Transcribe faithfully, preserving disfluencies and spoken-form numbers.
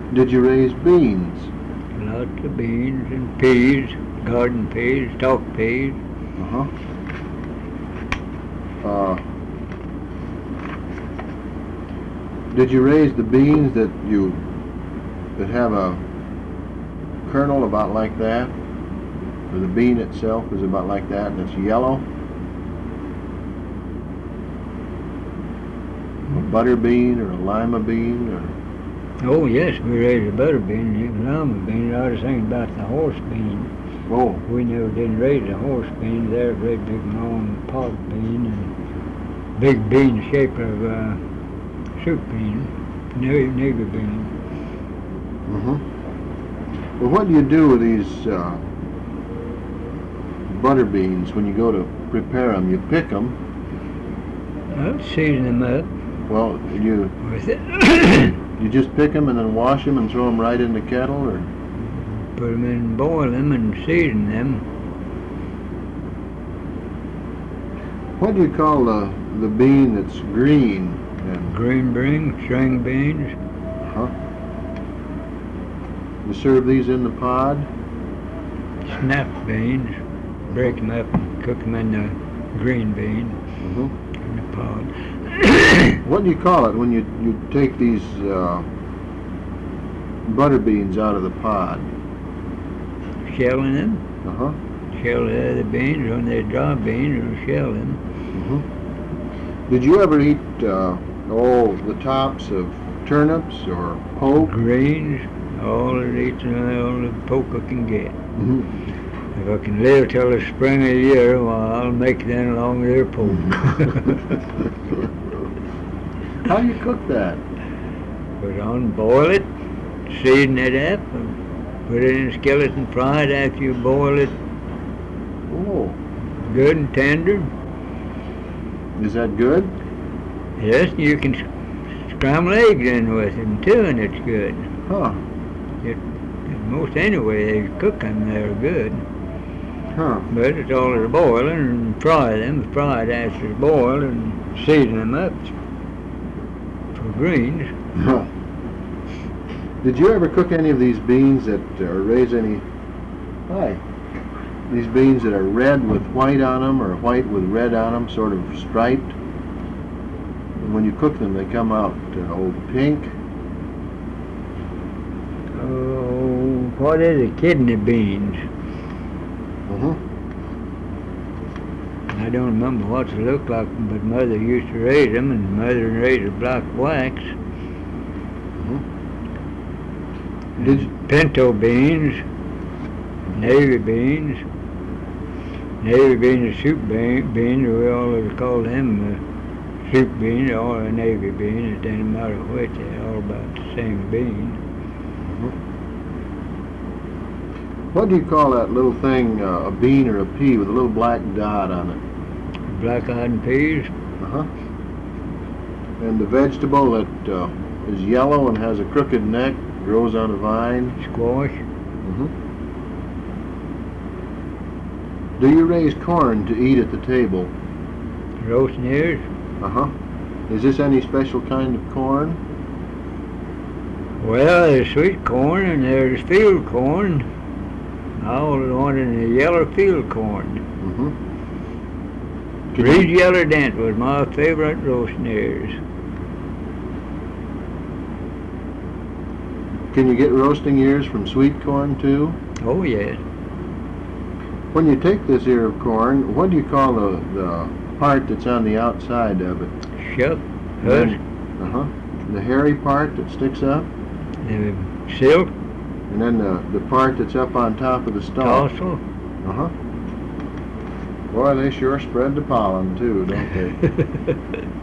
Did you raise beans? Lots of beans and peas, garden peas, stalk peas. Uh-huh. Uh, did you raise the beans that you that have a kernel about like that? Or the bean itself is about like that and it's yellow? A butter bean or a lima bean or... Oh yes, we raised a butter bean and a lima bean. I was thinking about the horse bean. Oh. We never did raise a horse bean. They're a great big long pod bean and big bean shape of uh, soup bean, navy, navy bean. Mm-hmm. Well, what do you do with these uh, butter beans when you go to prepare them? You pick them. Well, season them up. Well, you With it. you just pick them and then wash them and throw them right in the kettle, or? Put them in, boil them, and season them. What do you call the the bean that's green? And Green beans, string beans. huh? You serve these in the pod? Snap beans. Break them up and cook them in the green bean Mm-hmm. in the pod. What do you call it when you you take these uh, butter beans out of the pod? Shelling them. Uh-huh. Shell the other beans. When they're dry beans, we'll shell them. Mm-hmm. Did you ever eat uh, all the tops of turnips or poke? Greens. All it eats all the poke I can get. Mm-hmm. If I can live till the spring of the year, well, I'll make that along with their poke. How do you cook that? Put it on, boil it, season it up, and put it in a skillet and fry it after you boil it Oh, good and tender. is that good? Yes, you can s- scramble eggs in with it too, and it's good. Huh, It, most anyway they cook them, they're good. huh. But it's all as boiling and fry them, fry it after it's boiled and season them up for greens. Huh. Did you ever cook any of these beans that or raise any? Hi. These beans that are red with white on them, or white with red on them, sort of striped. And when you cook them, they come out uh, oh, pink. Oh, what is it? Kidney beans. Uh-huh. I don't remember what they look like, but Mother used to raise them, and Mother raised the black wax. Uh-huh. Did you, Pinto beans, navy beans. Navy beans are soup bean, beans, we always call them uh, soup beans or a navy bean. It doesn't matter which, they're all about the same bean. uh-huh. What do you call that little thing, uh, a bean or a pea with a little black dot on it? Black-eyed peas, Uh-huh. And the vegetable that uh, is yellow and has a crooked neck, grows on a vine. squash, Mm-hmm. Do you raise corn to eat at the table? roast ears. Uh-huh. Is this any special kind of corn? Well, there's sweet corn and there's field corn. I always wanted the yellow field corn. Mm-hmm. Reed Yeller Dent was my favorite roast ears. Can you get roasting ears from sweet corn too? Oh yes. When you take this ear of corn, what do you call the, the part that's on the outside of it? Shuck, husk, Uh-huh. The hairy part that sticks up, the silk, and then the, the part that's up on top of the stalk. tassel. Uh-huh. Boy, they sure spread the pollen too, don't they?